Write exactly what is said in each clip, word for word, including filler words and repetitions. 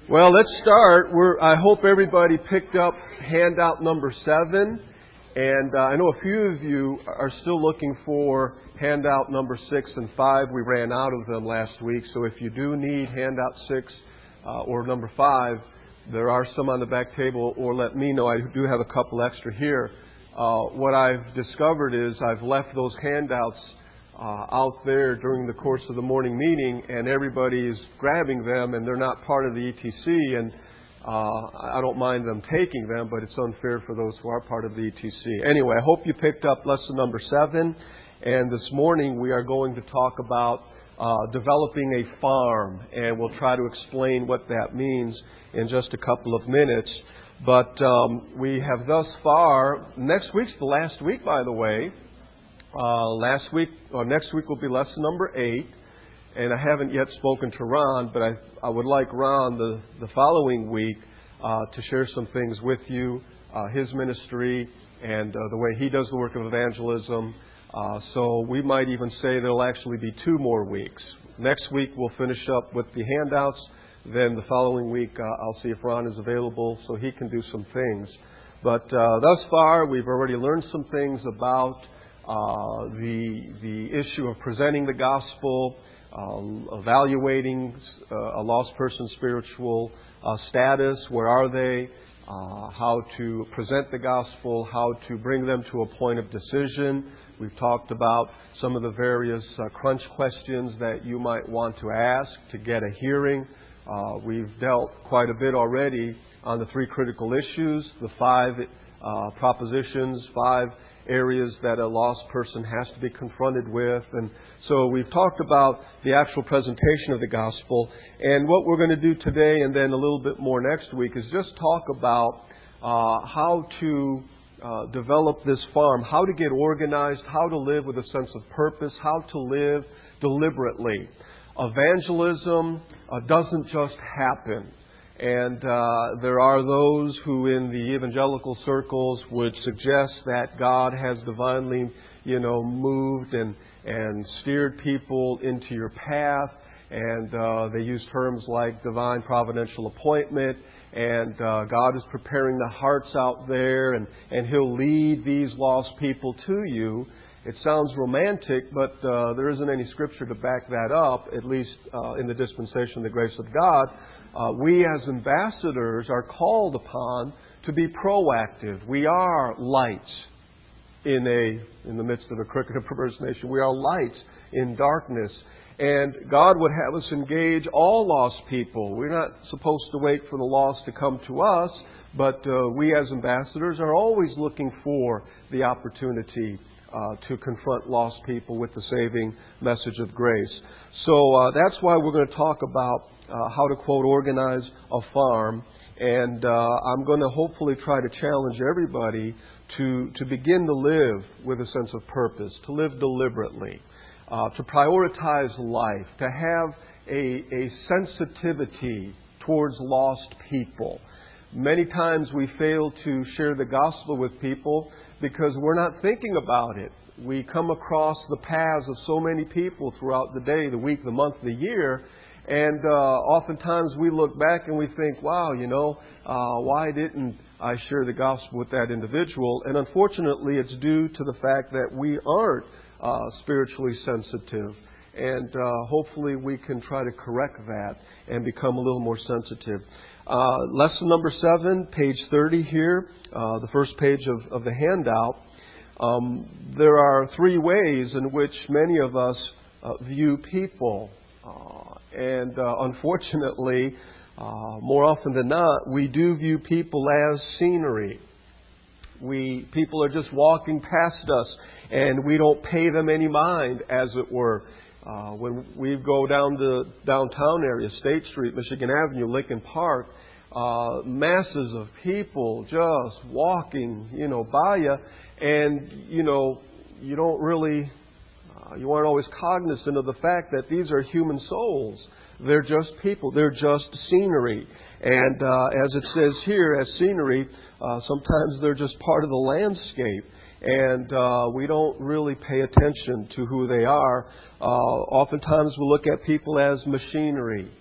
Well, let's start. We're, I hope everybody picked up handout number seven. And uh, I know a few of you are still looking for handout number six and five. We ran out of them last week. So if you do need handout six uh, or number five, there are some on the back table, or let me know. I do have a couple extra here. Uh, what I've discovered is I've left those handouts Uh, out there during the course of the morning meeting, and everybody is grabbing them, and they're not part of the E T C, and uh, I don't mind them taking them, but it's unfair for those who are part of the E T C. Anyway, I hope you picked up lesson number seven, and this morning we are going to talk about uh, developing a farm, and we'll try to explain what that means in just a couple of minutes. But um, we have thus far, next week's the last week, by the way. Uh, last week, or next week will be lesson number eight, and I haven't yet spoken to Ron, but I, I would like Ron the, the following week uh, to share some things with you, uh, his ministry, and uh, the way he does the work of evangelism. Uh, so we might even say there'll actually be two more weeks. Next week we'll finish up with the handouts. Then the following week uh, I'll see if Ron is available so he can do some things. But uh, thus far we've already learned some things about Uh, the the issue of presenting the gospel, uh, evaluating uh, a lost person's spiritual uh, status, where are they, uh, how to present the gospel, how to bring them to a point of decision. We've talked about some of the various uh, crunch questions that you might want to ask to get a hearing. Uh, we've dealt quite a bit already on the three critical issues, the five uh, propositions, five areas that a lost person has to be confronted with. And so we've talked about the actual presentation of the gospel. And what we're going to do today and then a little bit more next week is just talk about uh, how to uh, develop this farm, how to get organized, how to live with a sense of purpose, how to live deliberately. Evangelism uh, doesn't just happen. And uh, there are those who in the evangelical circles would suggest that God has divinely, you know, moved and, and steered people into your path. And uh, they use terms like divine providential appointment. And uh, God is preparing the hearts out there, and, and He'll lead these lost people to you. It sounds romantic, but uh, there isn't any scripture to back that up, at least uh, in the dispensation of the grace of God. Uh, we as ambassadors are called upon to be proactive. We are lights in a in the midst of a crooked and perverse nation. We are lights in darkness. And God would have us engage all lost people. We're not supposed to wait for the lost to come to us, but uh, we as ambassadors are always looking for the opportunity uh, to confront lost people with the saving message of grace. So uh, that's why we're going to talk about Uh, how to, quote, organize a farm. And uh, I'm going to hopefully try to challenge everybody to, to begin to live with a sense of purpose, to live deliberately, uh, to prioritize life, to have a, a sensitivity towards lost people. Many times we fail to share the gospel with people because we're not thinking about it. We come across the paths of so many people throughout the day, the week, the month, the year. And uh, oftentimes we look back and we think, wow, you know, uh, why didn't I share the gospel with that individual? And unfortunately, it's due to the fact that we aren't uh, spiritually sensitive. And uh, hopefully we can try to correct that and become a little more sensitive. Uh, lesson number seven, page thirty here, uh, the first page of, of the handout. Um, there are three ways in which many of us uh, view people. Uh, and uh, unfortunately, uh, more often than not, we do view people as scenery. We people are just walking past us, and we don't pay them any mind, as it were. Uh, when we go down the downtown area, State Street, Michigan Avenue, Lincoln Park, uh, masses of people just walking, you know, by you, and you know, you don't really. You aren't always cognizant of the fact that these are human souls. They're just people. They're just scenery. And uh, as it says here, as scenery, uh, sometimes they're just part of the landscape. And uh, we don't really pay attention to who they are. Uh, oftentimes we look at people as machinery.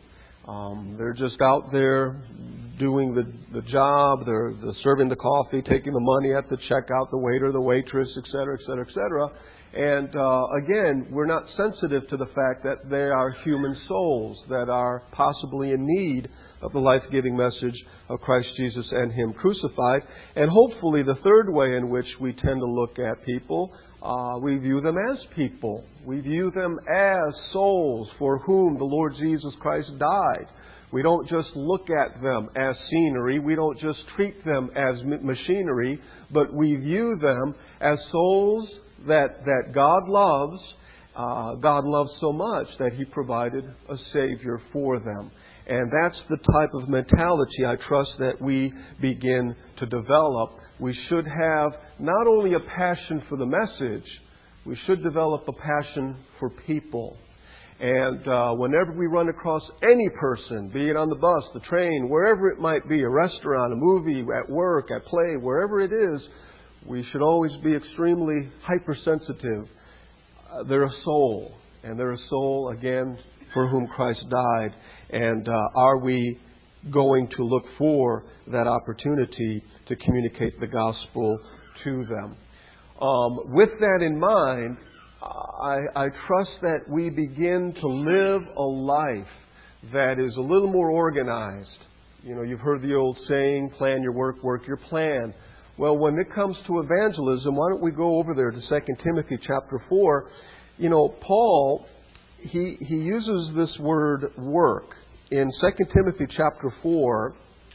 Um, they're just out there doing the, the job. They're, they're serving the coffee, taking the money at the checkout, the waiter, the waitress, et cetera, et cetera, et cetera. And uh, again, we're not sensitive to the fact that they are human souls that are possibly in need of the life-giving message of Christ Jesus and Him crucified. And hopefully the third way in which we tend to look at people, uh, we view them as people. We view them as souls for whom the Lord Jesus Christ died. We don't just look at them as scenery. We don't just treat them as machinery, but we view them as souls that, that God loves. Uh, God loves so much that He provided a Savior for them. And that's the type of mentality I trust that we begin to develop. We should have not only a passion for the message, we should develop a passion for people. And uh, whenever we run across any person, be it on the bus, the train, wherever it might be, a restaurant, a movie, at work, at play, wherever it is, we should always be extremely hypersensitive. Uh, they're a soul, and they're a soul, again, for whom Christ died. And uh, are we going to look for that opportunity to communicate the gospel to them? Um, with that in mind, I, I trust that we begin to live a life that is a little more organized. You know, you've heard the old saying, plan your work, work your plan. Well, when it comes to evangelism, why don't we go over there to Second Timothy chapter four. You know, Paul, he, he uses this word work. In Second Timothy chapter four,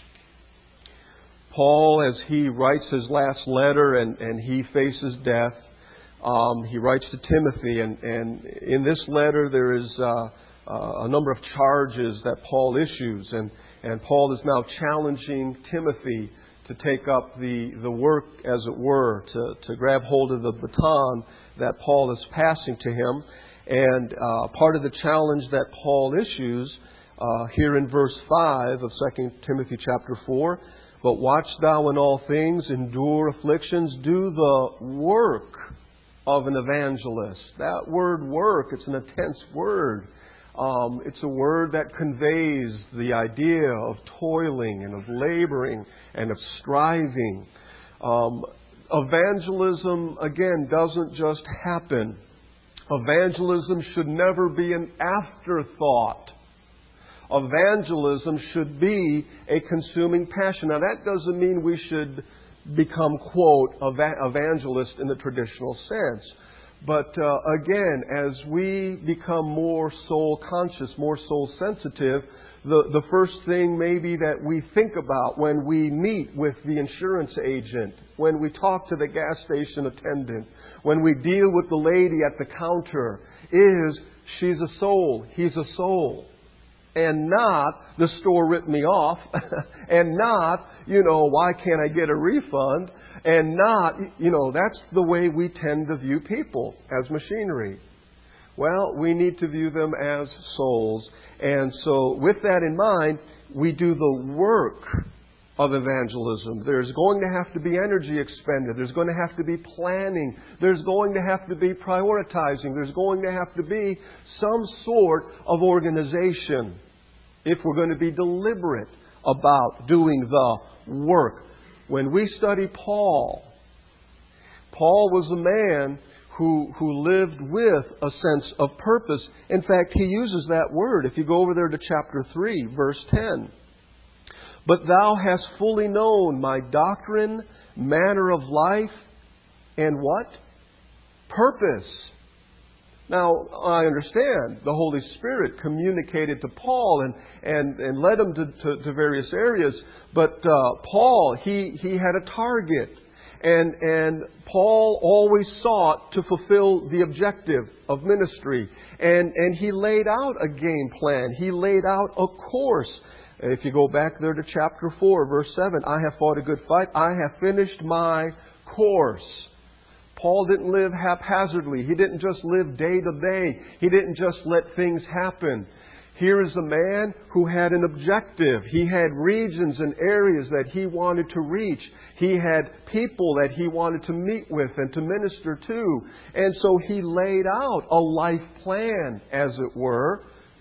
Paul, as he writes his last letter and, and he faces death, Um, he writes to Timothy, and, and in this letter there is uh, uh, a number of charges that Paul issues, and, and Paul is now challenging Timothy to take up the, the work, as it were, to, to grab hold of the baton that Paul is passing to him. And uh, part of the challenge that Paul issues uh, here in verse five of Second Timothy chapter four, but watch thou in all things, endure afflictions, do the work of an evangelist. That word work, it's an intense word. Um, it's a word that conveys the idea of toiling and of laboring and of striving. Um, evangelism, again, doesn't just happen. Evangelism should never be an afterthought. Evangelism should be a consuming passion. Now, that doesn't mean we should become, quote, evangelist in the traditional sense. But uh, again, as we become more soul conscious, more soul sensitive, the, the first thing maybe that we think about when we meet with the insurance agent, when we talk to the gas station attendant, when we deal with the lady at the counter, is she's a soul, he's a soul. And not, the store ripped me off, and not, you know, why can't I get a refund, and not, you know, that's the way we tend to view people, as machinery. Well, we need to view them as souls. And so, with that in mind, we do the work of evangelism. There's going to have to be energy expended. There's going to have to be planning. There's going to have to be prioritizing. There's going to have to be some sort of organization if we're going to be deliberate about doing the work. When we study Paul, Paul was a man who, who lived with a sense of purpose. In fact, he uses that word. If you go over there to chapter three, verse ten. But thou hast fully known my doctrine, manner of life, and what? Purpose. Now, I understand the Holy Spirit communicated to Paul and, and, and led him to, to, to various areas. But uh, Paul, he, he had a target. And, and Paul always sought to fulfill the objective of ministry. And, and he laid out a game plan. He laid out a course. If you go back there to chapter four, verse seven, I have fought a good fight. I have finished my course. Paul didn't live haphazardly. He didn't just live day to day. He didn't just let things happen. Here is a man who had an objective. He had regions and areas that he wanted to reach. He had people that he wanted to meet with and to minister to. And so he laid out a life plan, as it were,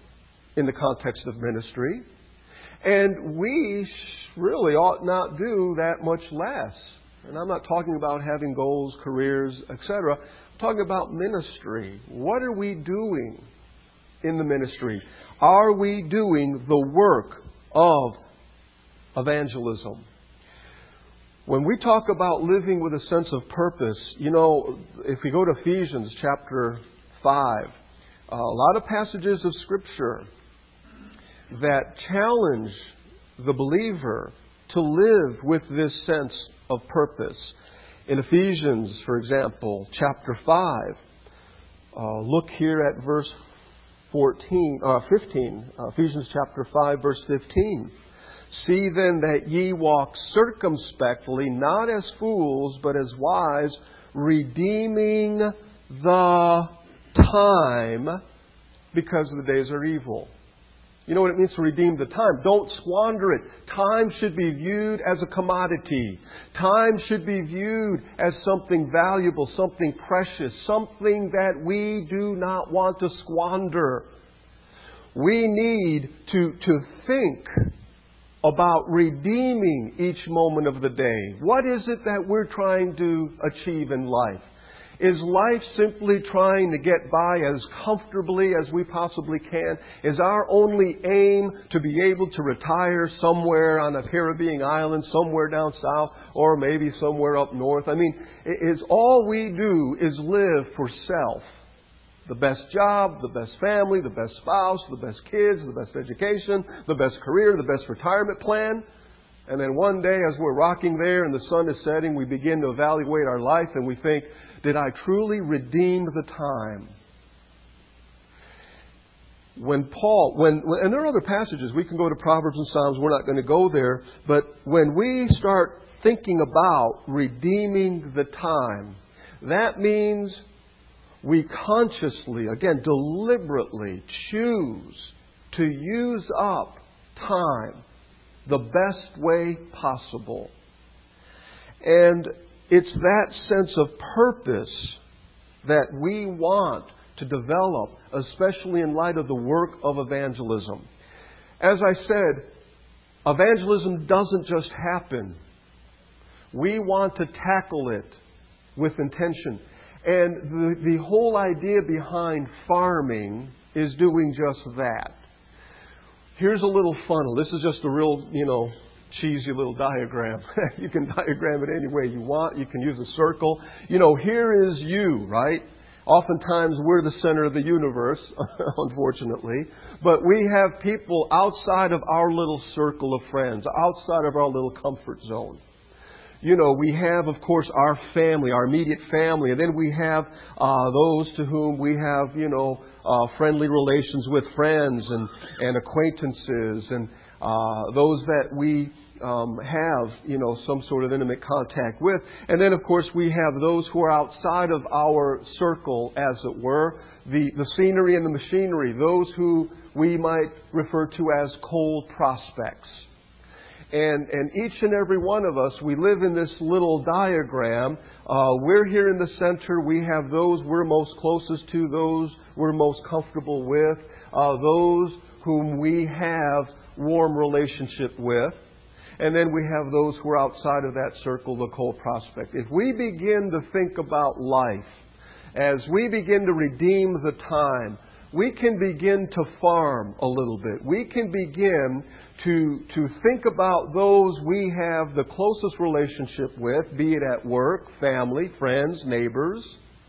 in the context of ministry. And we really ought not do that much less. And I'm not talking about having goals, careers, et cetera. I'm talking about ministry. What are we doing in the ministry? Are we doing the work of evangelism? When we talk about living with a sense of purpose, you know, if we go to Ephesians chapter five, a lot of passages of Scripture that challenge the believer to live with this sense of purpose. In Ephesians, for example, chapter five, uh, look here at verse fourteen, uh, fifteen, uh, Ephesians chapter five, verse fifteen. See then that ye walk circumspectly, not as fools, but as wise, redeeming the time, because the days are evil. You know what it means to redeem the time? Don't squander it. Time should be viewed as a commodity. Time should be viewed as something valuable, something precious, something that we do not want to squander. We need to, to think about redeeming each moment of the day. What is it that we're trying to achieve in life? Is life simply trying to get by as comfortably as we possibly can? Is our only aim to be able to retire somewhere on a Caribbean island, somewhere down south, or maybe somewhere up north? I mean, is all we do is live for self? The best job, the best family, the best spouse, the best kids, the best education, the best career, the best retirement plan. And then one day as we're rocking there and the sun is setting, we begin to evaluate our life and we think, did I truly redeem the time? When Paul, when, and there are other passages, we can go to Proverbs and Psalms, we're not going to go there, but when we start thinking about redeeming the time, that means we consciously, again, deliberately choose to use up time the best way possible. And it's that sense of purpose that we want to develop, especially in light of the work of evangelism. As I said, evangelism doesn't just happen. We want to tackle it with intention. And the, the whole idea behind farming is doing just that. Here's a little funnel. This is just a real, you know, cheesy little diagram. You can diagram it any way you want. You can use a circle. You know, here is you, right? Oftentimes we're the center of the universe, unfortunately. But we have people outside of our little circle of friends, outside of our little comfort zone. You know, we have, of course, our family, our immediate family, and then we have uh, those to whom we have, you know, uh, friendly relations with, friends and, and acquaintances, and uh, those that we um, have, you know, some sort of intimate contact with. And then, of course, we have those who are outside of our circle, as it were, the, the scenery and the machinery, those who we might refer to as cold prospects. And, and each and every one of us, we live in this little diagram. Uh, we're here in the center. We have those we're most closest to, those we're most comfortable with, uh, those whom we have warm relationship with. And then we have those who are outside of that circle, the cold prospect. If we begin to think about life, as we begin to redeem the time, we can begin to farm a little bit. We can begin to, to think about those we have the closest relationship with, be it at work, family, friends, neighbors.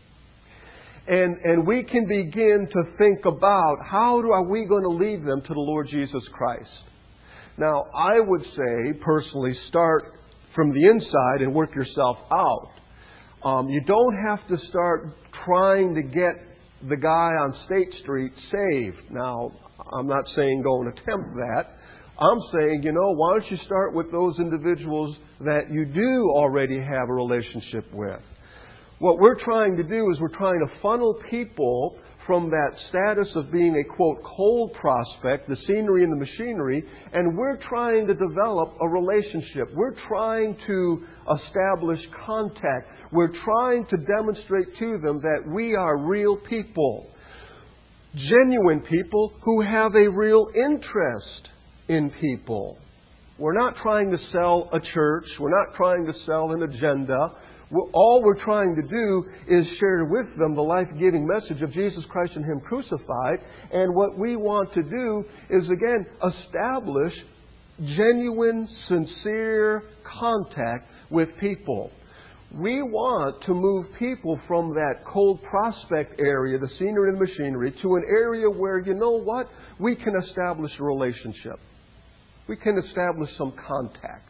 And, and we can begin to think about how do, are we going to lead them to the Lord Jesus Christ. Now, I would say, personally, start from the inside and work yourself out. Um, you don't have to start trying to get the guy on State Street saved. Now, I'm not saying don't attempt that. I'm saying, you know, why don't you start with those individuals that you do already have a relationship with? What we're trying to do is we're trying to funnel people from that status of being a, quote, cold prospect, the scenery and the machinery, and we're trying to develop a relationship. We're trying to establish contact. We're trying to demonstrate to them that we are real people. Genuine people who have a real interest in people. We're not trying to sell a church. We're not trying to sell an agenda. We're, all we're trying to do is share with them the life-giving message of Jesus Christ and Him crucified. And what we want to do is, again, establish genuine, sincere contact with people. We want to move people from that cold prospect area, the scenery and machinery, to an area where, you know what, we can establish a relationship. We can establish some contact.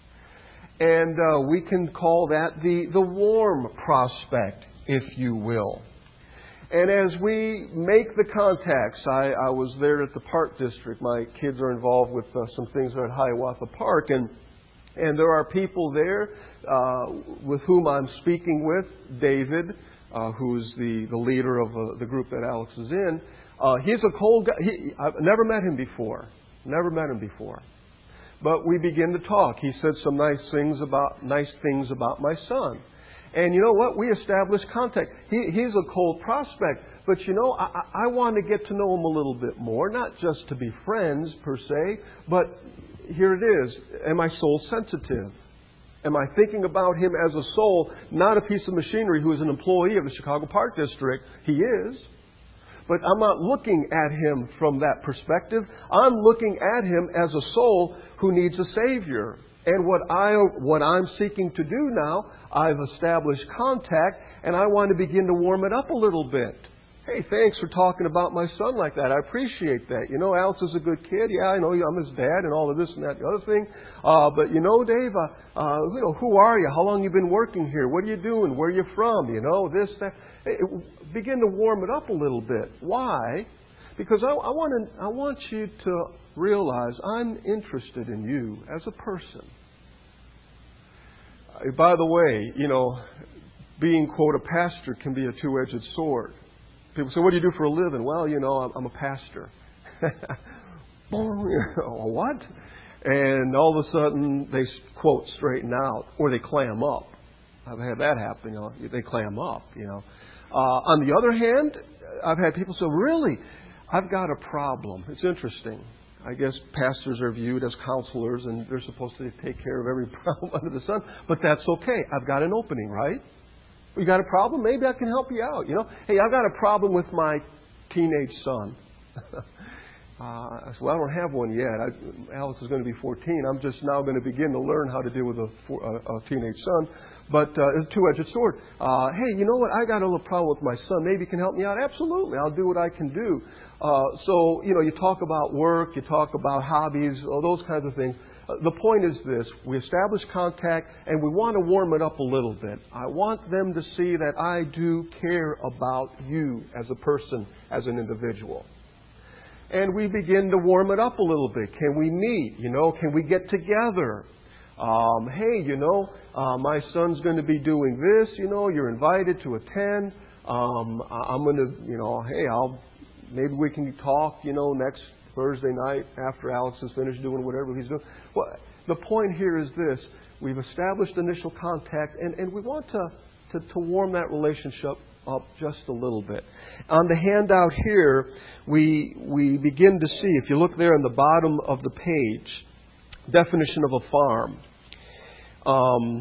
And uh, we can call that the, the warm prospect, if you will. And as we make the contacts, I, I was there at the Park District. My kids are involved with uh, some things there at Hiawatha Park. And And there are people there uh, with whom I'm speaking with. David, uh, who's the, the leader of uh, the group that Alex is in. Uh, he's a cold guy. He, I've never met him before. Never met him before. But we begin to talk. He said some nice things about nice things about my son. And you know what? We established contact. He, he's a cold prospect. But you know, I, I want to get to know him a little bit more. Not just to be friends, per se, but here it is. Am I soul sensitive? Am I thinking about him as a soul, not a piece of machinery who is an employee of the Chicago Park District? He is. But I'm not looking at him from that perspective. I'm looking at him as a soul who needs a Savior. And what, I, what I'm seeking to do now, I've established contact, and I want to begin to warm it up a little bit. Hey, thanks for talking about my son like that. I appreciate that. You know, Alex is a good kid. Yeah, I know I'm his dad and all of this and that and the other thing. Uh, but you know, Dave, uh, uh, you know, who are you? How long you been working here? What are you doing? Where are you from? You know, this, that. Hey, begin to warm it up a little bit. Why? Because I, I want to, I want you to realize I'm interested in you as a person. Uh, by the way, you know, being, quote, a pastor can be a two-edged sword. People say, what do you do for a living? Well, you know, I'm, I'm a pastor. What? And all of a sudden, they, quote, straighten out, or they clam up. I've had that happen, you know, they clam up, you know. Uh, on the other hand, I've had people say, really, I've got a problem. It's interesting. I guess pastors are viewed as counselors, and they're supposed to take care of every problem under the sun. But that's okay. I've got an opening, right? You got a problem? Maybe I can help you out. You know, hey, I've got a problem with my teenage son. uh, I said, well, I don't have one yet. I, Alex is going to be fourteen. I'm just now going to begin to learn how to deal with a, a, a teenage son. But uh, it's a two-edged sword. Uh, hey, you know what? I got a little problem with my son. Maybe you can help me out. Absolutely, I'll do what I can do. Uh, so, you know, you talk about work, you talk about hobbies, all those kinds of things. The point is this, we establish contact and we want to warm it up a little bit. I want them to see that I do care about you as a person, as an individual. And we begin to warm it up a little bit. Can we meet? You know, can we get together? Um, hey, you know, uh, my son's going to be doing this, you know, you're invited to attend. Um, I'm going to, you know, hey, I'll, maybe we can talk, you know, next Thursday night after Alex is finished doing whatever he's doing. Well, the point here is this. We've established initial contact, and, and we want to, to, to warm that relationship up just a little bit. On the handout here, we, we begin to see, if you look there on the bottom of the page, definition of a farm. Um,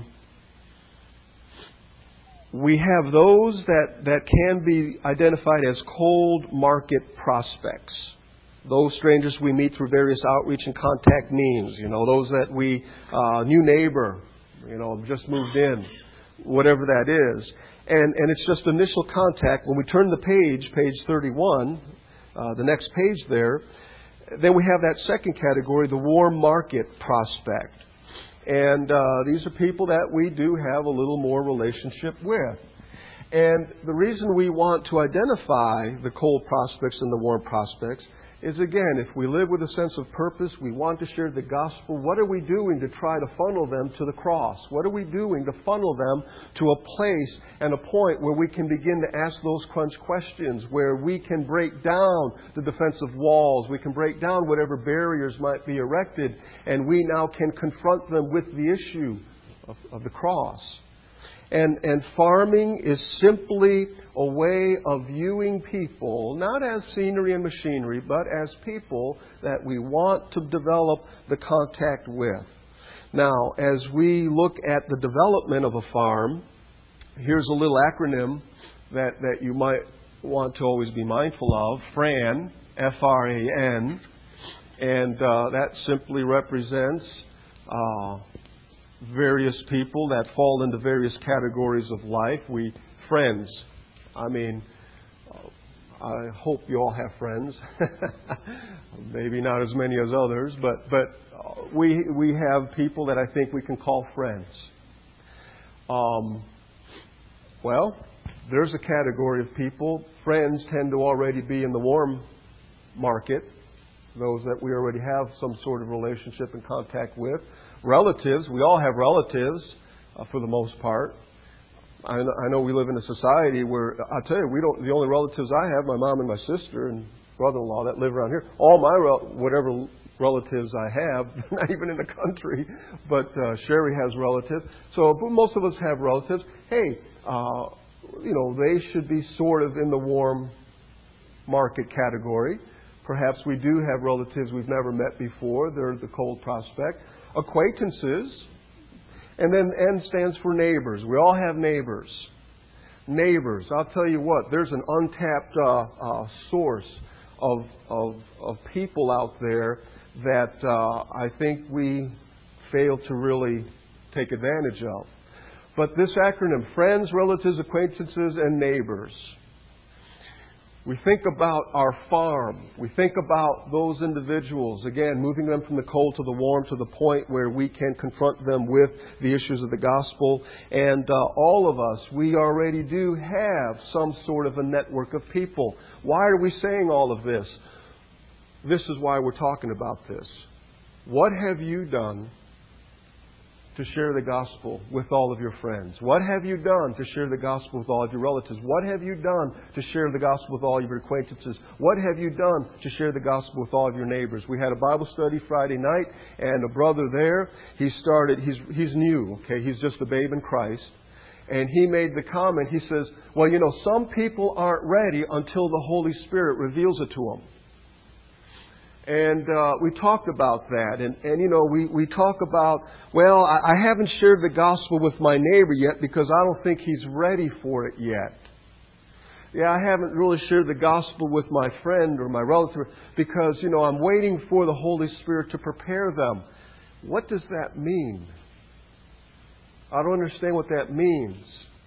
we have those that, that can be identified as cold market prospects. Those strangers we meet through various outreach and contact means, you know, those that we, uh, new neighbor, you know, just moved in, whatever that is. And, and it's just initial contact. When we turn the page, page thirty-one, uh, the next page there, then we have that second category, the warm market prospect. And uh, these are people that we do have a little more relationship with. And the reason we want to identify the cold prospects and the warm prospects is, again, if we live with a sense of purpose, we want to share the gospel, what are we doing to try to funnel them to the cross? What are we doing to funnel them to a place and a point where we can begin to ask those crunch questions, where we can break down the defensive walls, we can break down whatever barriers might be erected, and we now can confront them with the issue of, of the cross. And, and farming is simply a way of viewing people, not as scenery and machinery, but as people that we want to develop the contact with. Now, as we look at the development of a farm, here's a little acronym that, that you might want to always be mindful of. FRAN, F R A N. And uh, that simply represents uh, various people that fall into various categories of life. We, friends. I mean, I hope you all have friends. Maybe not as many as others, but but we we have people that I think we can call friends. Um, well, there's a category of people. Friends tend to already be in the warm market. Those that we already have some sort of relationship and contact with. Relatives, we all have relatives uh, for the most part. I know, I know we live in a society where, I'll tell you, we don't. The only relatives I have, my mom and my sister and brother-in-law that live around here. All my, rel- whatever relatives I have, not even in the country, but uh, Sherry has relatives. So most of us have relatives. Hey, uh, you know, they should be sort of in the warm market category. Perhaps we do have relatives we've never met before. They're the cold prospect. Acquaintances. And then N stands for neighbors. We all have neighbors. Neighbors. I'll tell you what, there's an untapped uh, uh, source of, of, of people out there that uh, I think we fail to really take advantage of. But this acronym, friends, relatives, acquaintances, and neighbors. We think about our farm. We think about those individuals, again, moving them from the cold to the warm to the point where we can confront them with the issues of the gospel. And uh, all of us, we already do have some sort of a network of people. Why are we saying all of this? This is why we're talking about this. What have you done to share the gospel with all of your friends? What have you done to share the gospel with all of your relatives? What have you done to share the gospel with all of your acquaintances? What have you done to share the gospel with all of your neighbors? We had a Bible study Friday night, and a brother there, he started, he's, he's new, okay, he's just a babe in Christ. And he made the comment, he says, well, you know, some people aren't ready until the Holy Spirit reveals it to them. And uh, we talked about that. And, and you know, we, we talk about, well, I, I haven't shared the gospel with my neighbor yet because I don't think he's ready for it yet. Yeah, I haven't really shared the gospel with my friend or my relative because, you know, I'm waiting for the Holy Spirit to prepare them. What does that mean? I don't understand what that means.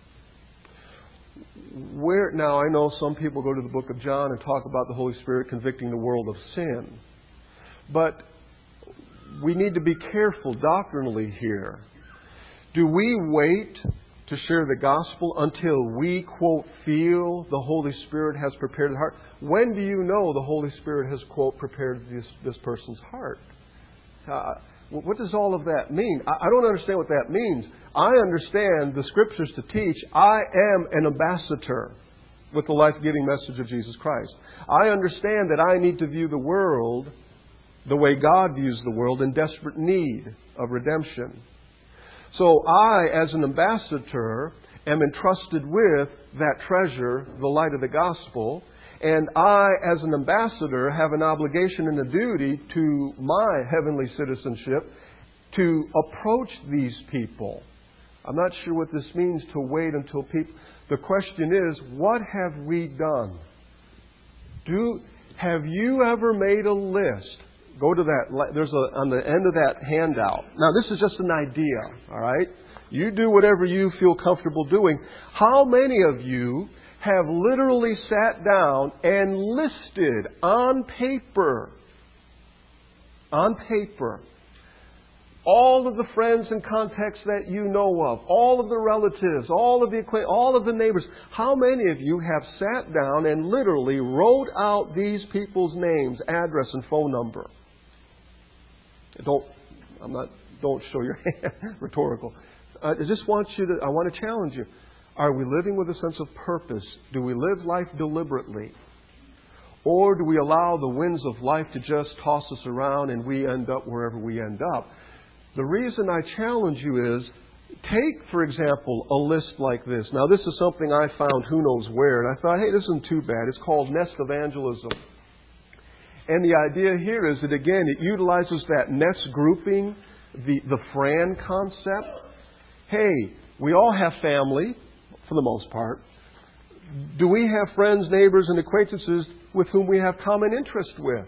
Where now, I know some people go to the book of John and talk about the Holy Spirit convicting the world of sin. But we need to be careful doctrinally here. Do we wait to share the gospel until we, quote, feel the Holy Spirit has prepared the heart? When do you know the Holy Spirit has, quote, prepared this, this person's heart? Uh, what does all of that mean? I, I don't understand what that means. I understand the Scriptures to teach I am an ambassador with the life-giving message of Jesus Christ. I understand that I need to view the world the way God views the world, in desperate need of redemption. So I, as an ambassador, am entrusted with that treasure, the light of the gospel, and I, as an ambassador, have an obligation and a duty to my heavenly citizenship to approach these people. I'm not sure what this means to wait until people... The question is, what have we done? Do Have you ever made a list? Go to that. There's a on the end of that handout. Now, this is just an idea, all right? You do whatever you feel comfortable doing. How many of you have literally sat down and listed on paper, on paper, all of the friends and contacts that you know of, all of the relatives, all of the all of the neighbors? How many of you have sat down and literally wrote out these people's names, address, and phone number? Don't, I'm not, don't show your hand, rhetorical. I just want you to, I want to challenge you. Are we living with a sense of purpose? Do we live life deliberately? Or do we allow the winds of life to just toss us around and we end up wherever we end up? The reason I challenge you is, Take, for example, a list like this. Now, this is something I found who knows where, and I thought, hey, this isn't too bad. It's called Nest Evangelism. And the idea here is that, again, it utilizes that nest grouping, the, the Fran concept. Hey, we all have family, for the most part. Do we have friends, neighbors, and acquaintances with whom we have common interest with?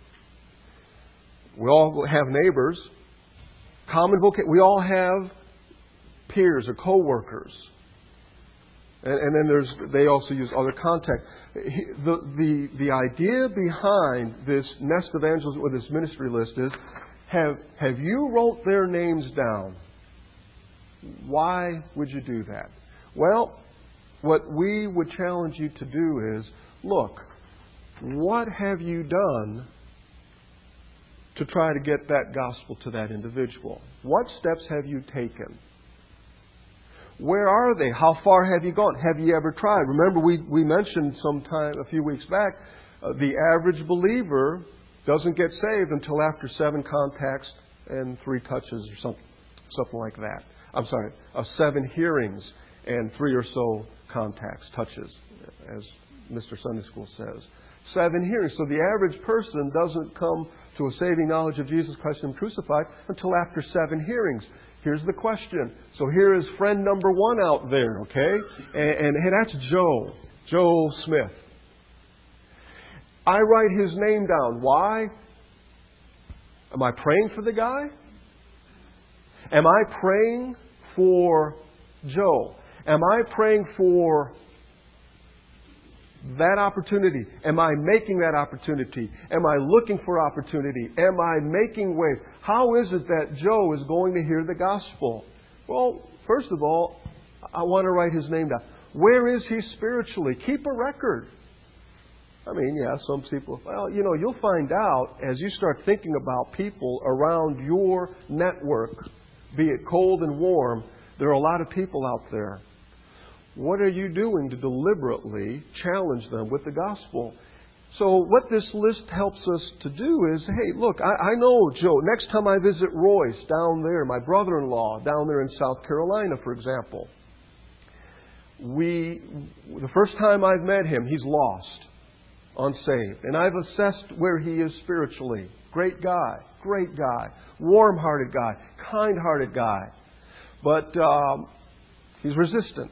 We all have neighbors. Common vocation. We all have peers or co-workers. And, and then there's, they also use other contact. The, the, the idea behind this Nest Evangelism or this ministry list is, have, have you wrote their names down? Why would you do that? Well, what we would challenge you to do is, look, what have you done to try to get that gospel to that individual? What steps have you taken? Where are they? How far have you gone? Have you ever tried? Remember, we, we mentioned sometime a few weeks back, uh, the average believer doesn't get saved until after seven contacts and three touches or something, something like that. I'm sorry, uh, seven hearings and three or so contacts, touches, as Mister Sunday School says. Seven hearings. So the average person doesn't come to a saving knowledge of Jesus Christ and Him crucified until after seven hearings. Here's the question. So here is friend number one out there, okay? And, and hey, that's Joe. Joe Smith. I write his name down. Why? Am I praying for the guy? Am I praying for Joe? Am I praying for that opportunity? Am I making that opportunity? Am I looking for opportunity? Am I making ways? How is it that Joe is going to hear the gospel? Well, first of all, I want to write his name down. Where is he spiritually? Keep a record. I mean, yeah, some people, well, you know, you'll find out as you start thinking about people around your network, be it cold and warm, there are a lot of people out there. What are you doing to deliberately challenge them with the gospel? So what this list helps us to do is, hey, look, I, I know Joe. Next time I visit Royce down there, my brother-in-law down there in South Carolina, for example, we, the first time I've met him, he's lost, unsaved. And I've assessed where he is spiritually. Great guy, great guy, warm-hearted guy, kind-hearted guy. But um, he's resistant.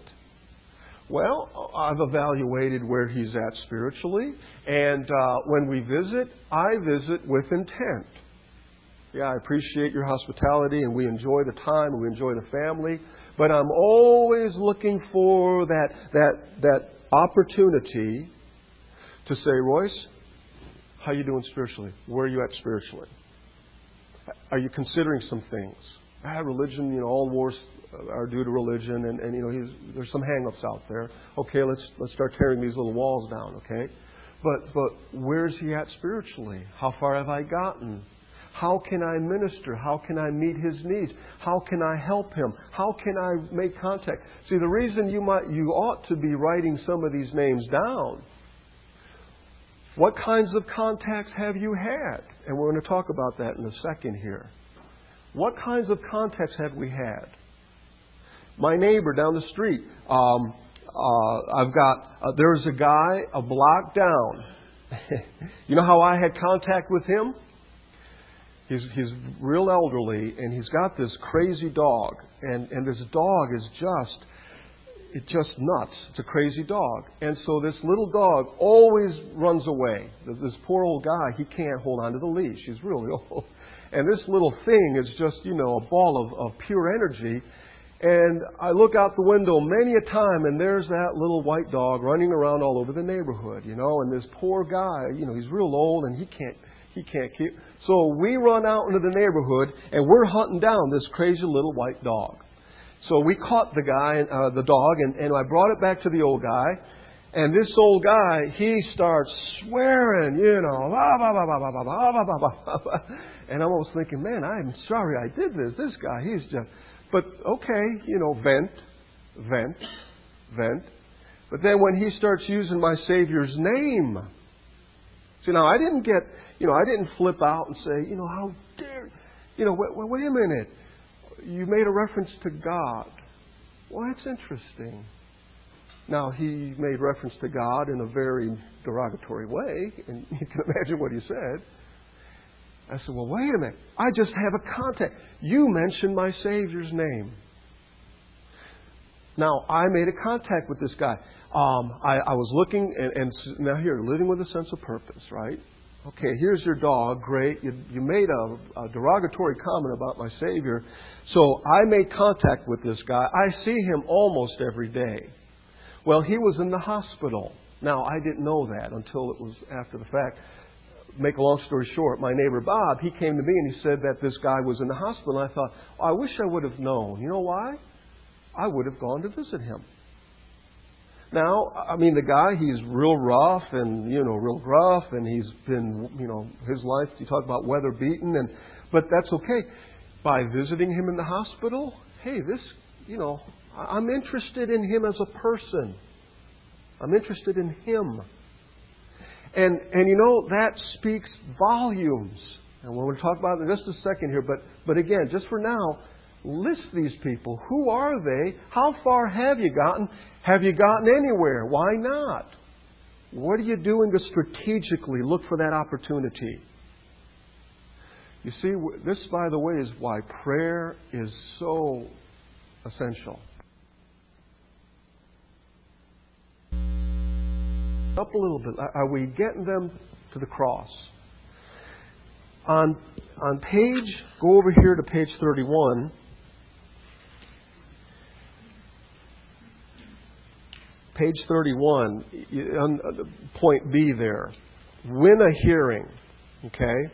Well, I've evaluated where he's at spiritually, and uh, when we visit, I visit with intent. Yeah, I appreciate your hospitality, and we enjoy the time, and we enjoy the family, but I'm always looking for that that that opportunity to say, Royce, how are you doing spiritually? Where are you at spiritually? Are you considering some things? Ah, religion, you know, all wars are due to religion, and, and you know, he's, there's some hang-ups out there. Okay, let's let's start tearing these little walls down, okay? But but where's he at spiritually? How far have I gotten? How can I minister? How can I meet his needs? How can I help him? How can I make contact? See, the reason you might you ought to be writing some of these names down. What kinds of contacts have you had? And we're going to talk about that in a second here. What kinds of contacts have we had? My neighbor down the street, um, uh, I've got, uh, there's a guy a block down. You know how I had contact with him? He's he's real elderly, and he's got this crazy dog. And, and this dog is just, it's just nuts. It's a crazy dog. And so this little dog always runs away. This poor old guy, he can't hold on to the leash. He's really old. And this little thing is just, you know, a ball of, of pure energy. And I look out the window many a time, and there's that little white dog running around all over the neighborhood, you know. And this poor guy, you know, he's real old, and he can't he can't keep. So we run out into the neighborhood, and we're hunting down this crazy little white dog. So we caught the guy, uh, the dog, and, and I brought it back to the old guy. And this old guy, he starts swearing, you know, blah, blah, blah, blah, blah, blah, blah, blah, blah. And I'm almost thinking, man, I'm sorry I did this. This guy, he's just... But, okay, you know, vent, vent, vent. But then when he starts using my Savior's name, see, now I didn't get, you know, I didn't flip out and say, you know, how dare, you know, wait, wait a minute. you made a reference to God. Well, that's interesting. Now, he made reference to God in a very derogatory way, and you can imagine what he said. I said, well, wait a minute. I just have a contact. You mentioned my Savior's name. Now, I made a contact with this guy. Um, I, I was looking, and, and now here, living with a sense of purpose, right? Okay, here's your dog. Great. You, you made a, a derogatory comment about my Savior. So I made contact with this guy. I see him almost every day. Well, he was in the hospital. Now, I didn't know that until it was after the fact. Make a long story short, my neighbor Bob, he came to me and he said that this guy was in the hospital. And I thought, oh, I wish I would have known. You know why? I would have gone to visit him. Now, I mean, the guy, he's real rough and, you know, real gruff, and he's been, you know, his life, you talk about weather beaten, and but that's okay. By visiting him in the hospital, hey, this, you know, I'm interested in him as a person. I'm interested in him. And, and you know, that speaks volumes. And we're going to talk about it in just a second here, but, but again, just for now, list these people. Who are they? How far have you gotten? Have you gotten anywhere? Why not? What are you doing to strategically look for that opportunity? You see, this, by the way, is why prayer is so essential. Up a little bit. Are we getting them to the cross? On, on page, go over here to page thirty-one. Page thirty-one, on point B there. Win a hearing. Okay?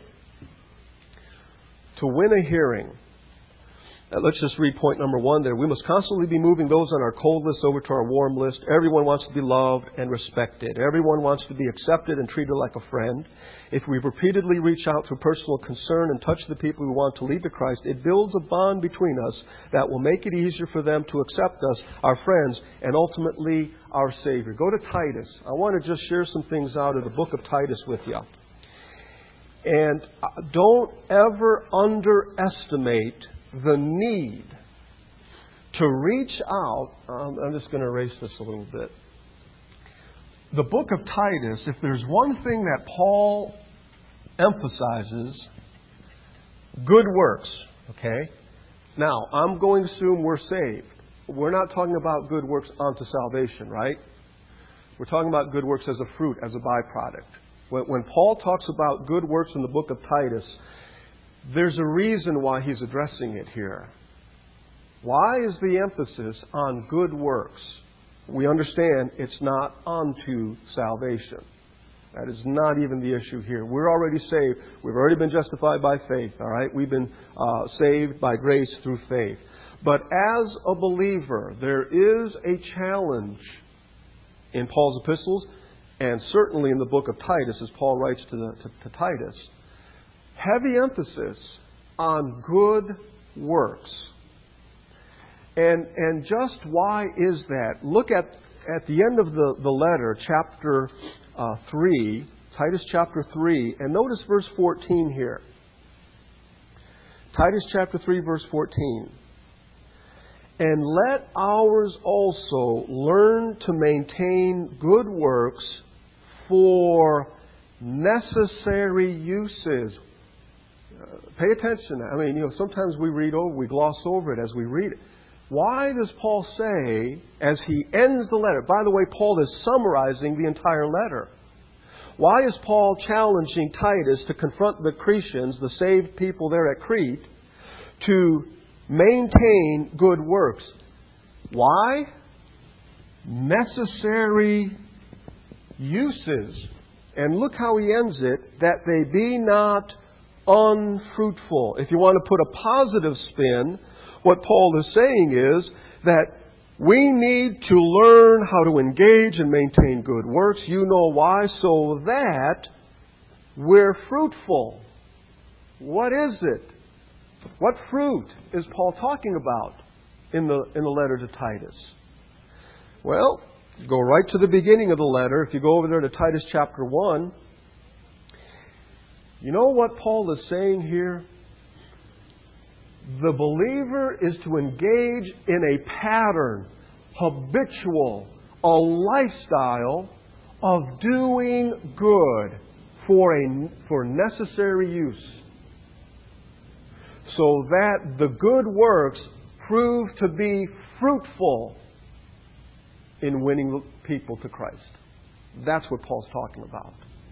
To win a hearing. Uh, let's just read point number one there. We must constantly be moving those on our cold list over to our warm list. Everyone wants to be loved and respected. Everyone wants to be accepted and treated like a friend. If we repeatedly reach out to personal concern and touch the people we want to lead to Christ, it builds a bond between us that will make it easier for them to accept us, our friends, and ultimately our Savior. Go to Titus. I want to just share some things out of the book of Titus with you. And don't ever underestimate the need to reach out. Um, I'm just going to erase this a little bit. The book of Titus, if there's one thing that Paul emphasizes, good works. Okay? Now, I'm going to assume we're saved. We're not talking about good works unto salvation, right? We're talking about good works as a fruit, as a byproduct. When, when Paul talks about good works in the book of Titus, there's a reason why he's addressing it here. Why is the emphasis on good works? We understand it's not unto salvation. That is not even the issue here. We're already saved. We've already been justified by faith. All right? We've been uh, saved by grace through faith. But as a believer, there is a challenge in Paul's epistles, and certainly in the book of Titus, as Paul writes to, the, to, to Titus. Heavy emphasis on good works. And and just why is that? Look at, at the end of the, the letter, chapter uh, three, Titus chapter three, and notice verse fourteen here. Titus chapter three, verse fourteen. And let ours also learn to maintain good works for necessary uses. Uh, pay attention. I mean, you know, sometimes we read over, we gloss over it as we read it. Why does Paul say, as he ends the letter, by the way, Paul is summarizing the entire letter. Why is Paul challenging Titus to confront the Cretians, the saved people there at Crete, to maintain good works? Why? Necessary uses. And look how he ends it, that they be not unfruitful. If you want to put a positive spin, what Paul is saying is that we need to learn how to engage and maintain good works. You know why? So that we're fruitful. What is it? What fruit is Paul talking about in the in the letter to Titus? Well, go right to the beginning of the letter. If you go over there to Titus chapter one, you know what Paul is saying here? The believer is to engage in a pattern, habitual, a lifestyle of doing good for a for necessary use, so that the good works prove to be fruitful in winning people to Christ. That's what Paul's talking about.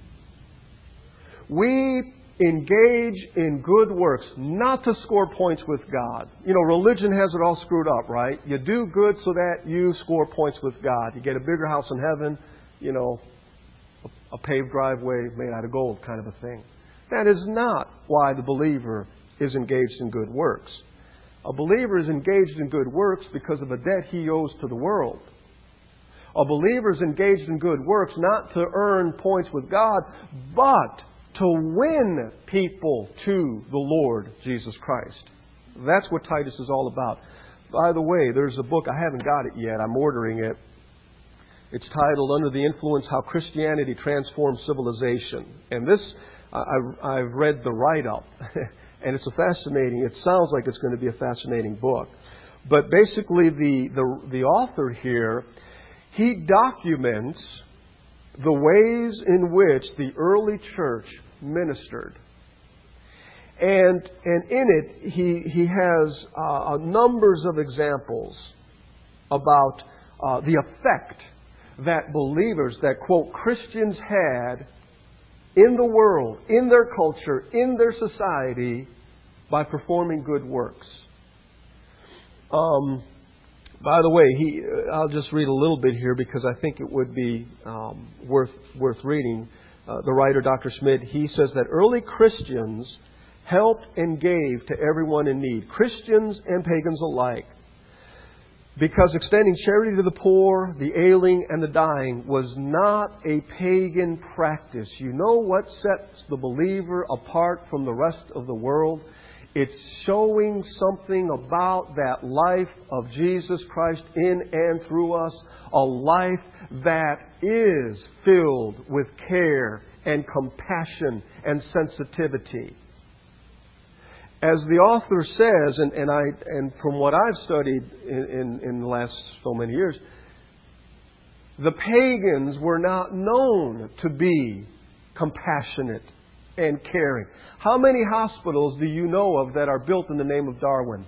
We engage in good works, not to score points with God. You know, religion has it all screwed up, right? You do good so that you score points with God. You get a bigger house in heaven, you know, a paved driveway made out of gold kind of a thing. That is not why the believer is engaged in good works. A believer is engaged in good works because of a debt he owes to the world. A believer is engaged in good works not to earn points with God, but to win people to the Lord Jesus Christ. That's what Titus is all about. By the way, there's a book, I haven't got it yet, I'm ordering it. It's titled, Under the Influence, How Christianity Transforms Civilization. And this, I, I've read the write-up, and it's a fascinating, it sounds like it's going to be a fascinating book. But basically, the, the, the author here, he documents the ways in which the early church ministered. And, and in it, he, he has uh, numbers of examples about uh, the effect that believers, that, quote, Christians had in the world, in their culture, in their society, by performing good works. Um, by the way, he, I'll just read a little bit here because I think it would be um, worth worth reading. Uh, the writer, Doctor Schmidt, he says that early Christians helped and gave to everyone in need, Christians and pagans alike, because extending charity to the poor, the ailing, and the dying was not a pagan practice. You know what sets the believer apart from the rest of the world? It's showing something about that life of Jesus Christ in and through us, a life that is filled with care and compassion and sensitivity. As the author says, and, and I and from what I've studied in, in, in the last so many years, the pagans were not known to be compassionate and caring. How many hospitals do you know of that are built in the name of Darwin?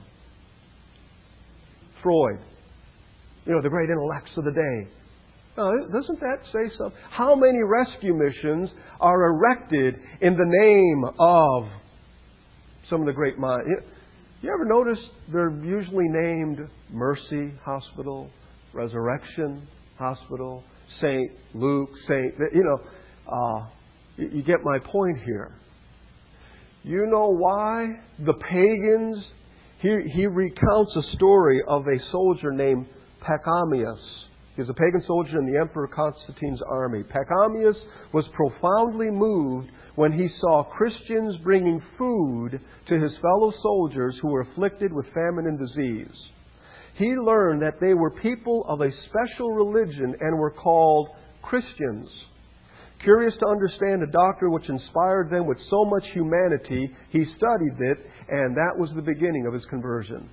Freud. You know, the great intellects of the day. Oh, doesn't that say something? How many rescue missions are erected in the name of some of the great minds? You ever notice they're usually named Mercy Hospital, Resurrection Hospital, Saint Luke, Saint... You know, uh, you get my point here. You know why? The pagans... He, he recounts a story of a soldier named Pachomius. He was a pagan soldier in the Emperor Constantine's army. Pachomius was profoundly moved when he saw Christians bringing food to his fellow soldiers who were afflicted with famine and disease. He learned that they were people of a special religion and were called Christians. Curious to understand a doctrine which inspired them with so much humanity, he studied it, and that was the beginning of his conversion.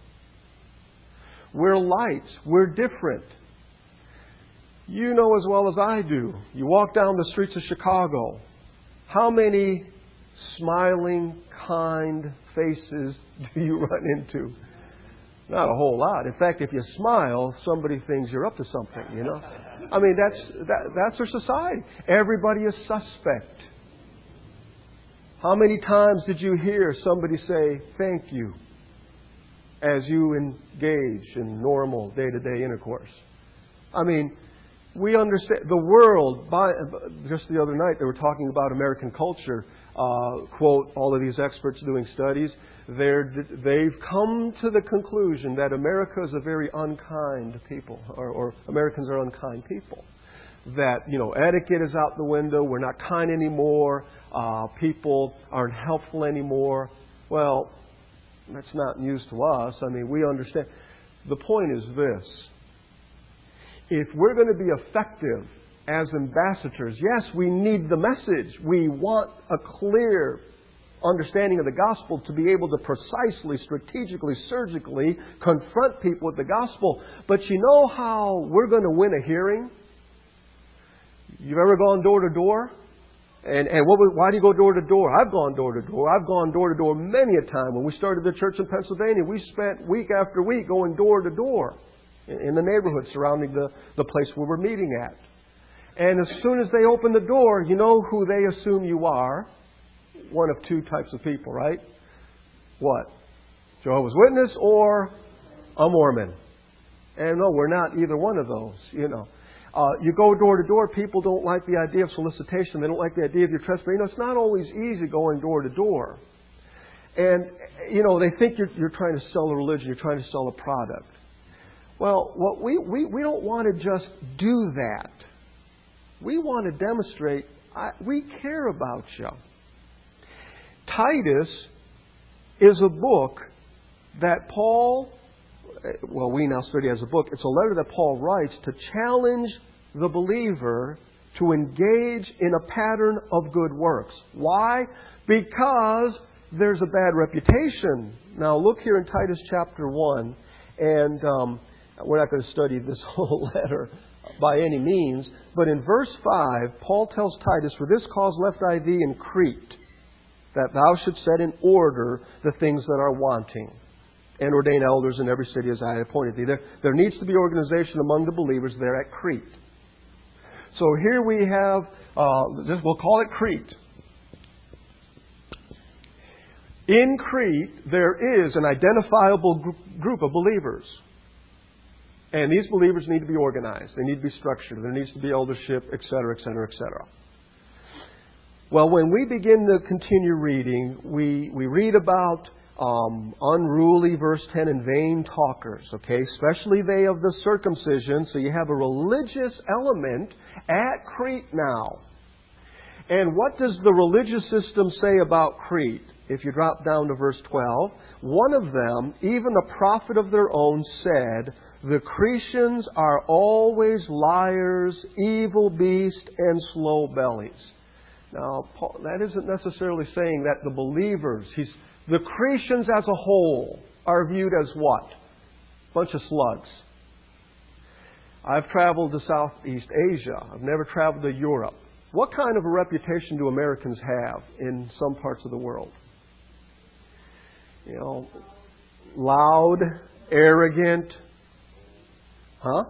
We're lights. We're different. You know as well as I do. You walk down the streets of Chicago. How many smiling, kind faces do you run into? Not a whole lot. In fact, if you smile, somebody thinks you're up to something, you know. I mean, that's that, that's our society. Everybody is suspect. How many times did you hear somebody say, thank you, as you engage in normal day-to-day intercourse? I mean, we understand the world. By, just the other night, they were talking about American culture. Uh, quote, all of these experts doing studies. They're, they've come to the conclusion that America is a very unkind people, or, or Americans are unkind people. That, you know, etiquette is out the window. We're not kind anymore. Uh, people aren't helpful anymore. Well, that's not news to us. I mean, we understand. The point is this. If we're going to be effective as ambassadors, yes, we need the message. We want a clear, understanding of the gospel to be able to precisely, strategically, surgically confront people with the gospel. But you know how we're going to win a hearing? You've ever gone door to door? And, and what, why do you go door to door? I've gone door to door. I've gone door to door many a time. When we started the church in Pennsylvania, we spent week after week going door to door in, in the neighborhood surrounding the, the place where we're meeting at. And as soon as they open the door, you know who they assume you are? One of two types of people, right? What? Jehovah's Witness or a Mormon. And no, we're not either one of those, you know. Uh, you go door to door, people don't like the idea of solicitation. They don't like the idea of your trespassing. You know, it's not always easy going door to door. And, you know, they think you're, you're trying to sell a religion, you're trying to sell a product. Well, what we, we, we don't want to just do that. We want to demonstrate I, we care about you. Titus is a book that Paul, well, we now study as a book. It's a letter that Paul writes to challenge the believer to engage in a pattern of good works. Why? Because there's a bad reputation. Now, look here in Titus chapter one, and um, we're not going to study this whole letter by any means, but in verse five, Paul tells Titus, "For this cause left I thee in Crete, that thou shouldst set in order the things that are wanting, and ordain elders in every city as I have appointed thee." There, there needs to be organization among the believers there at Crete. So here we have, uh, just, we'll call it Crete. In Crete, there is an identifiable gr- group of believers. And these believers need to be organized. They need to be structured. There needs to be eldership, et cetera, et cetera, et cetera. Well, when we begin to continue reading, we, we read about um, unruly, verse ten, and vain talkers, okay? Especially they of the circumcision. So you have a religious element at Crete now. And what does the religious system say about Crete? If you drop down to verse twelve, one of them, even a prophet of their own, said, "The Cretians are always liars, evil beasts, and slow bellies." Now, Paul, that isn't necessarily saying that the believers, he's, the Cretians as a whole, are viewed as what? A bunch of slugs. I've traveled to Southeast Asia. I've never traveled to Europe. What kind of a reputation do Americans have in some parts of the world? You know, loud, arrogant, huh?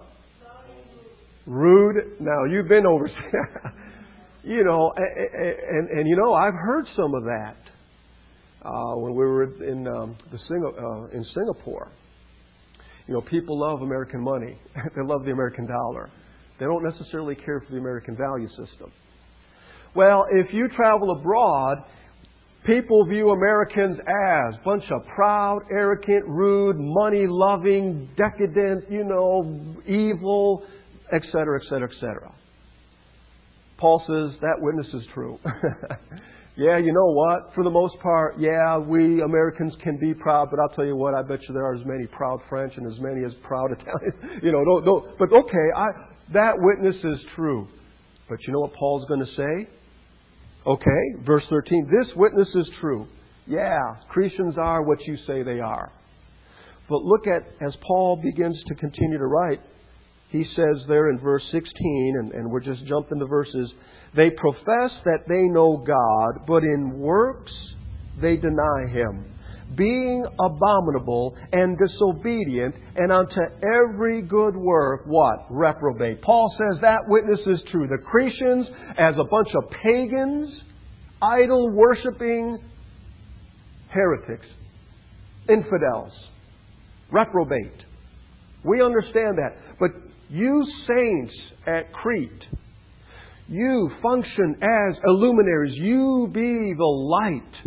Rude. Now, you've been overseas. You know, and, and, and you know, I've heard some of that uh, when we were in um, the Sing- uh, in Singapore. You know, people love American money. They love the American dollar. They don't necessarily care for the American value system. Well, if you travel abroad, people view Americans as a bunch of proud, arrogant, rude, money-loving, decadent, you know, evil, et cetera, et cetera, et cetera. Paul says that witness is true. Yeah, you know what? For the most part, yeah, we Americans can be proud, but I'll tell you what, I bet you there are as many proud French and as many as proud Italians. You know, don't, don't, but okay, I, that witness is true. But you know what Paul's going to say? Okay, verse thirteen, "This witness is true." Yeah, Cretians are what you say they are. But look at, as Paul begins to continue to write, he says there in verse sixteen, and, and we're just jumping the verses, "They profess that they know God, but in works they deny Him, being abominable and disobedient, and unto every good work," what? "Reprobate." Paul says that witness is true. The Cretians, as a bunch of pagans, idol-worshipping heretics, infidels, reprobate. We understand that. But you saints at Crete, you function as illuminaries. You be the light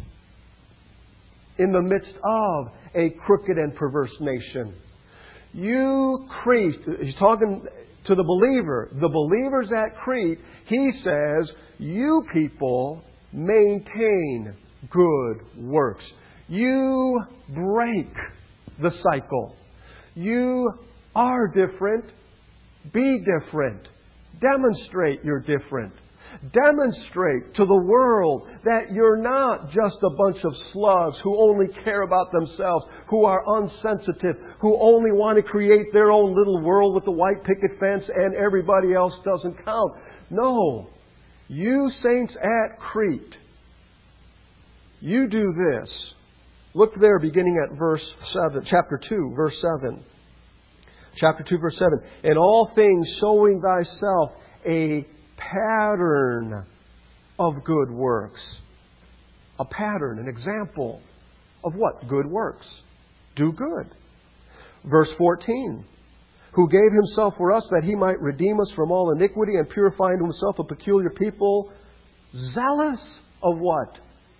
in the midst of a crooked and perverse nation. You Crete, he's talking to the believer, the believers at Crete, he says, you people maintain good works. You break the cycle. You are different. Be different. Demonstrate you're different. Demonstrate to the world that you're not just a bunch of slugs who only care about themselves, who are unsensitive, who only want to create their own little world with the white picket fence and everybody else doesn't count. No. You saints at Crete, you do this. Look there beginning at verse seven, chapter two, verse seven. Chapter two, verse seven. In all things showing thyself a pattern of good works. A pattern, an example of what? Good works. Do good. Verse fourteen. Who gave Himself for us that He might redeem us from all iniquity and purify unto Himself a peculiar people, zealous of what?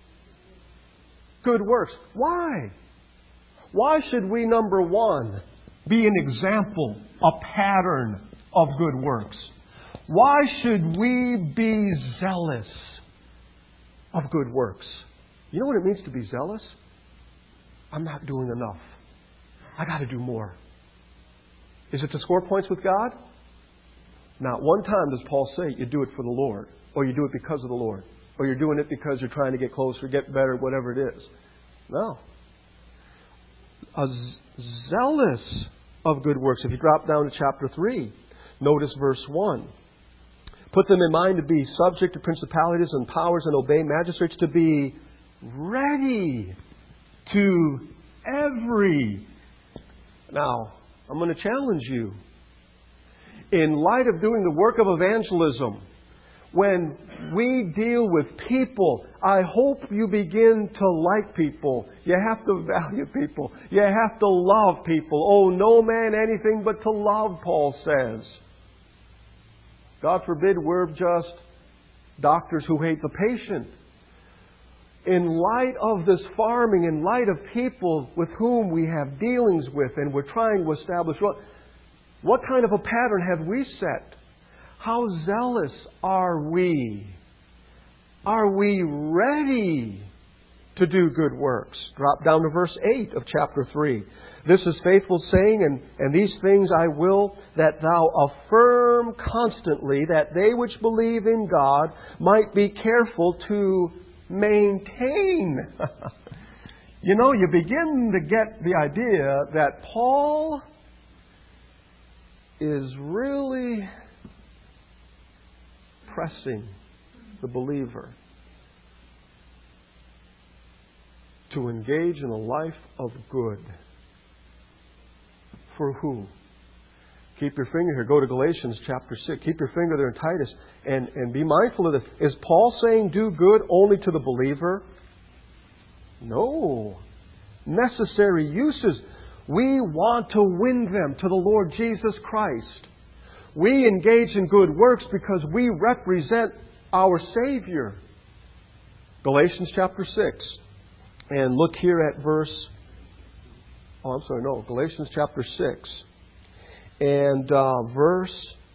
Good works. Why? Why should we, number one, be an example, a pattern of good works? Why should we be zealous of good works? You know what it means to be zealous? I'm not doing enough. I got to do more. Is it to score points with God? Not one time does Paul say you do it for the Lord, or you do it because of the Lord, or you're doing it because you're trying to get closer, get better, whatever it is. No. A z- zealous of good works. If you drop down to chapter three, notice verse one. Put them in mind to be subject to principalities and powers and obey magistrates, to be ready to every. Now, I'm going to challenge you. In light of doing the work of evangelism, when we deal with people, I hope you begin to like people. You have to value people. You have to love people. Oh, no man anything but to love, Paul says. God forbid we're just doctors who hate the patient. In light of this farming, in light of people with whom we have dealings with and we're trying to establish, what, what kind of a pattern have we set? How zealous are we? Are we ready to do good works? Drop down to verse eight of chapter three. This is faithful saying, and, and these things I will that thou affirm constantly, that they which believe in God might be careful to maintain. You know, you begin to get the idea that Paul is really pressing the believer to engage in a life of good. For who? Keep your finger here. Go to Galatians chapter six. Keep your finger there in Titus. And, and be mindful of this. Is Paul saying do good only to the believer? No. Necessary uses. We want to win them to the Lord Jesus Christ. We engage in good works because we represent our Savior. Galatians chapter six. And look here at verse... Oh, I'm sorry, no. Galatians chapter six. And uh, verse...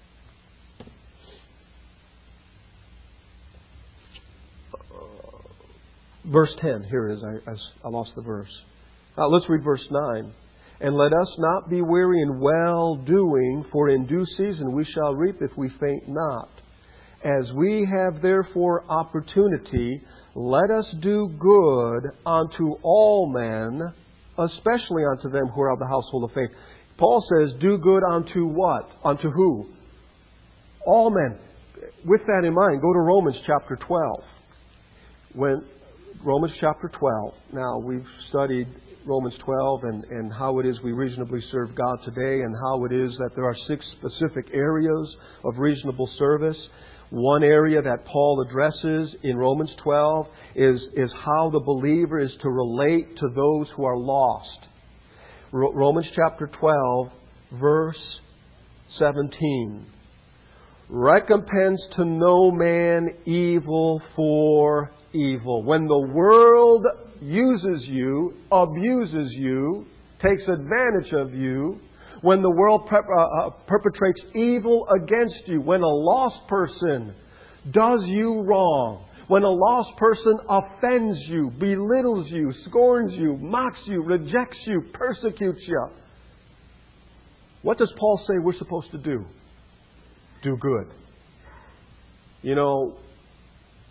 Uh, verse ten. Here it is. I, I, I lost the verse. Uh, let's read verse nine. And let us not be weary in well-doing, for in due season we shall reap if we faint not. As we have therefore opportunity, let us do good unto all men, especially unto them who are of the household of faith. Paul says, do good unto what? Unto who? All men. With that in mind, go to Romans chapter twelve. When Romans chapter twelve. Now, we've studied Romans twelve and, and how it is we reasonably serve God today, and how it is that there are six specific areas of reasonable service. One area that Paul addresses in Romans twelve is, is how the believer is to relate to those who are lost. Ro- Romans chapter twelve, verse seventeen. Recompense to no man evil for evil. When the world uses you, abuses you, takes advantage of you, when the world per- uh, uh, perpetrates evil against you, when a lost person does you wrong, when a lost person offends you, belittles you, scorns you, mocks you, rejects you, persecutes you, what does Paul say we're supposed to do? Do good. You know,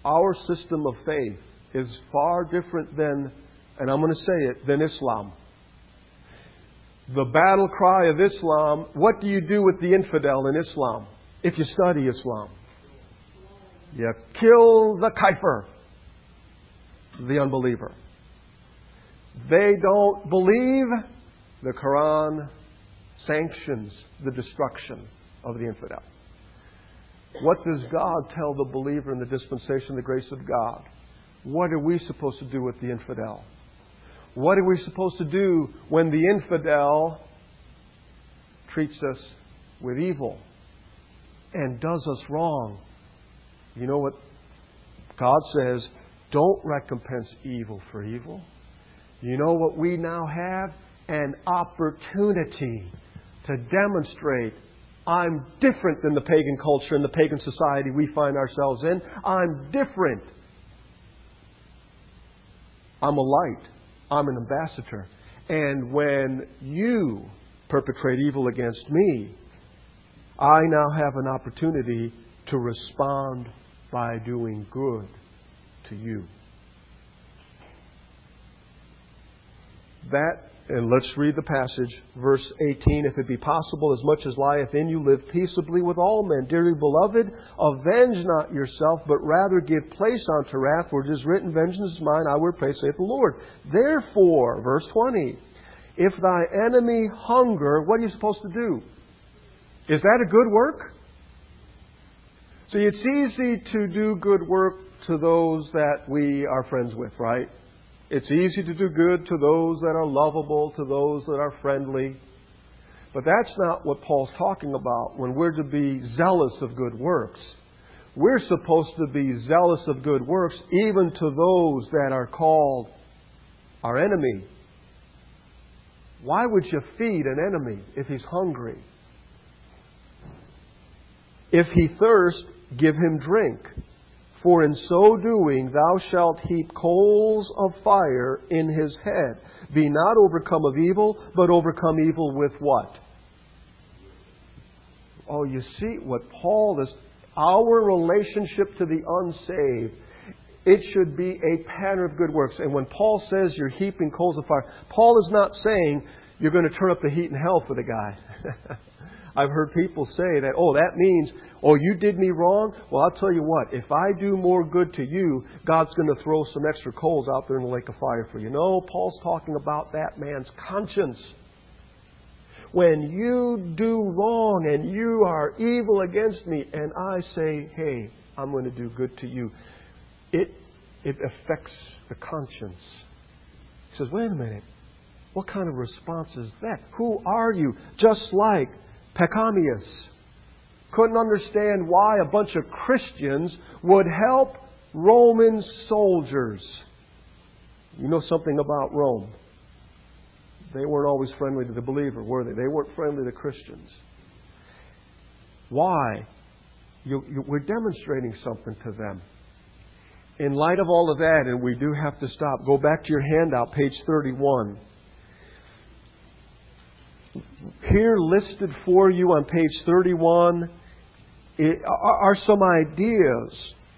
our system of faith is far different than, and I'm going to say it, than Islam. The battle cry of Islam, what do you do with the infidel in Islam? If you study Islam, you kill the kafir, the unbeliever. They don't believe. The Quran sanctions the destruction of the infidel. What does God tell the believer in the dispensation of the grace of God? What are we supposed to do with the infidel? What are we supposed to do when the infidel treats us with evil and does us wrong? You know what God says? Don't recompense evil for evil. You know what we now have? An opportunity to demonstrate I'm different than the pagan culture and the pagan society we find ourselves in. I'm different. I'm a light. I'm an ambassador. And when you perpetrate evil against me, I now have an opportunity to respond by doing good to you. That, and let's read the passage, verse eighteen. If it be possible, as much as lieth in you, live peaceably with all men. Dearly beloved, avenge not yourself, but rather give place unto wrath, for it is written, vengeance is mine, I will repay, saith the Lord. Therefore, verse twenty, if thy enemy hunger, what are you supposed to do? Is that a good work? See, it's easy to do good work to those that we are friends with, right? It's easy to do good to those that are lovable, to those that are friendly. But that's not what Paul's talking about when we're to be zealous of good works. We're supposed to be zealous of good works even to those that are called our enemy. Why would you feed an enemy if he's hungry? If he thirst, give him drink. For in so doing thou shalt heap coals of fire in his head. Be not overcome of evil, but overcome evil with what? Oh, you see what Paul is... Our relationship to the unsaved, it should be a pattern of good works. And when Paul says you're heaping coals of fire, Paul is not saying you're going to turn up the heat in hell for the guy. I've heard people say that, oh, that means, oh, you did me wrong? Well, I'll tell you what, if I do more good to you, God's going to throw some extra coals out there in the lake of fire for you. No, Paul's talking about that man's conscience. When you do wrong and you are evil against me and I say, hey, I'm going to do good to you, it, it affects the conscience. He says, wait a minute, what kind of response is that? Who are you? Just like Pecamius couldn't understand why a bunch of Christians would help Roman soldiers. You know something about Rome. They weren't always friendly to the believer, were they? They weren't friendly to Christians. Why? You, you, we're demonstrating something to them. In light of all of that, and we do have to stop, go back to your handout, page thirty-one. Here listed for you on page thirty-one are some ideas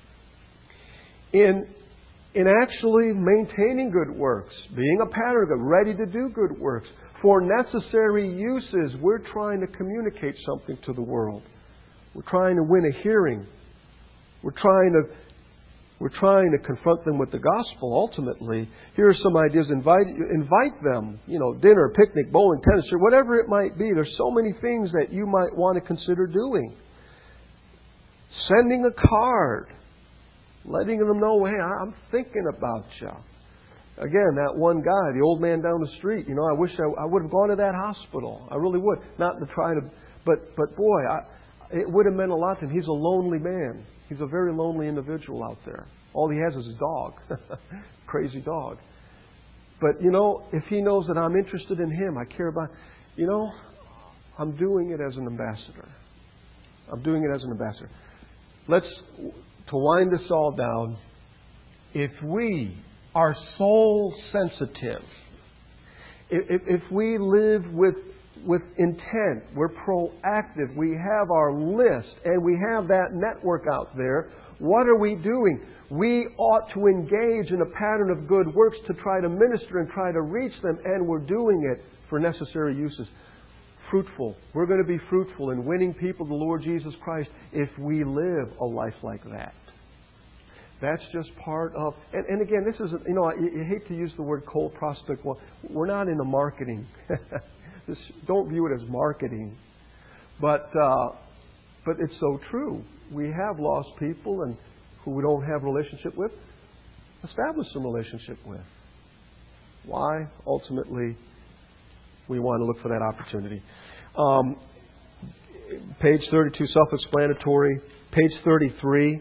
in, in actually maintaining good works, being a pattern of ready to do good works. For necessary uses, we're trying to communicate something to the world. We're trying to win a hearing. We're trying to We're trying to confront them with the gospel ultimately. Here are some ideas. Invite, invite them. You know, dinner, picnic, bowling, tennis, or whatever it might be. There's so many things that you might want to consider doing. Sending a card. Letting them know, hey, I'm thinking about you. Again, that one guy, the old man down the street, you know, I wish I, I would have gone to that hospital. I really would. Not to try to, but, but boy, I, it would have meant a lot to him. He's a lonely man. He's a very lonely individual out there. All he has is his dog. Crazy dog. But, you know, if he knows that I'm interested in him, I care about... You know, I'm doing it as an ambassador. I'm doing it as an ambassador. Let's... To wind this all down, if we are soul sensitive, if, if we live with with intent. We're proactive. We have our list and we have that network out there. What are we doing? We ought to engage in a pattern of good works to try to minister and try to reach them, and we're doing it for necessary uses. Fruitful. We're going to be fruitful in winning people to the Lord Jesus Christ if we live a life like that. That's just part of... And, and again, this is... You know, you, you hate to use the word cold prospect. Well, we're not into marketing. This, don't view it as marketing. But, uh, but it's so true. We have lost people and who we don't have a relationship with. Establish some relationship with. Why? Ultimately, we want to look for that opportunity. Um, page thirty-two, self-explanatory. Page thirty-three.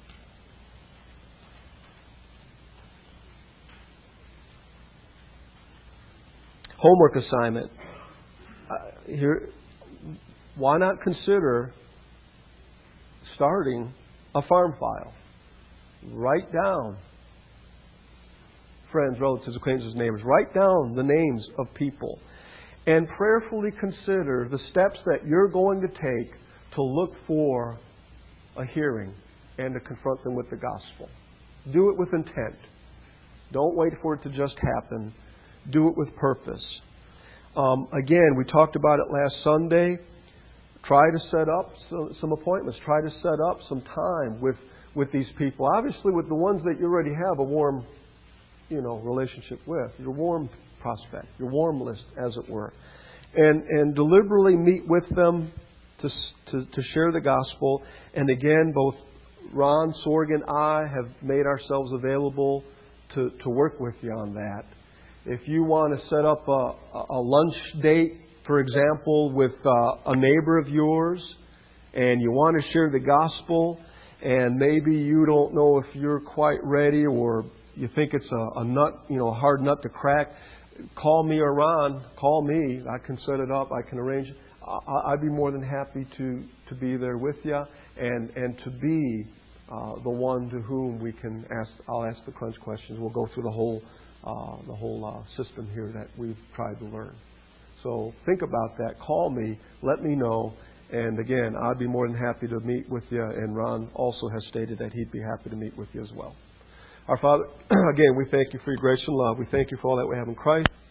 Homework assignment. Uh, here, why not consider starting a farm file? Write down friends, relatives, acquaintances, neighbors. Write down the names of people and prayerfully consider the steps that you're going to take to look for a hearing and to confront them with the gospel. Do it with intent. Don't wait for it to just happen. Do it with purpose. Um, again, we talked about it last Sunday. Try to set up some, some appointments. Try to set up some time with, with these people. Obviously, with the ones that you already have a warm, you know, relationship with. Your warm prospect. Your warm list, as it were. And, and deliberately meet with them to, to, to share the gospel. And again, both Ron, Sorg, and I have made ourselves available to, to work with you on that. If you want to set up a, a lunch date, for example, with uh, a neighbor of yours, and you want to share the gospel, and maybe you don't know if you're quite ready, or you think it's a, a nut, you know, a hard nut to crack, call me or Ron. Call me. I can set it up. I can arrange it. I, I'd be more than happy to, to be there with you, and and to be uh, the one to whom we can ask. I'll ask the crunch questions. We'll go through the whole. Uh, the whole uh, system here that we've tried to learn. So think about that. Call me. Let me know. And again, I'd be more than happy to meet with you. And Ron also has stated that he'd be happy to meet with you as well. Our Father, again, we thank you for your grace and love. We thank you for all that we have in Christ.